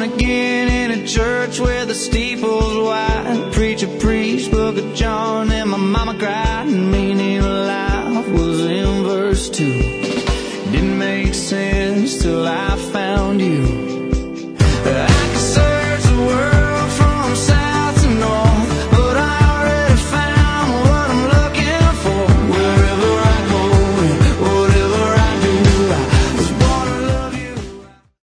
born again in a church where the steel